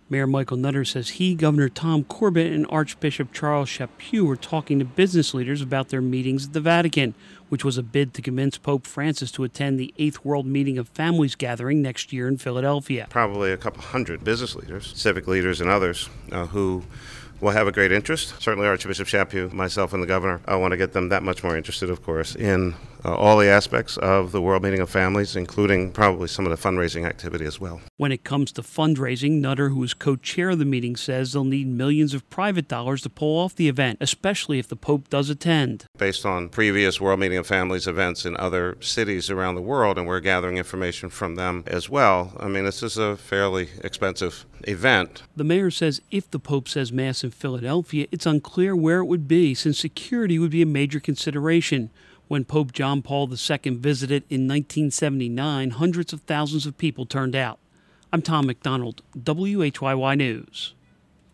Mayor Michael Nutter says he, Governor Tom Corbett, and Archbishop Charles Chaput were talking to business leaders about their meetings at the Vatican, which was a bid to convince Pope Francis to attend the 8th World Meeting of Families gathering next year in Philadelphia. Probably a couple hundred business leaders, civic leaders, and others who will have a great interest. Certainly Archbishop Chaput, myself, and the governor, I want to get them that much more interested, of course, in all the aspects of the World Meeting of Families, including probably some of the fundraising activity as well. When it comes to fundraising, Nutter, who is co-chair of the meeting, says they'll need millions of private dollars to pull off the event, especially if the Pope does attend. Based on previous World Meeting of Families events in other cities around the world, and we're gathering information from them as well, I mean, this is a fairly expensive event. The mayor says if the Pope says Mass in Philadelphia, it's unclear where it would be, since security would be a major consideration. When Pope John Paul II visited in 1979, hundreds of thousands of people turned out. I'm Tom McDonald, WHYY News.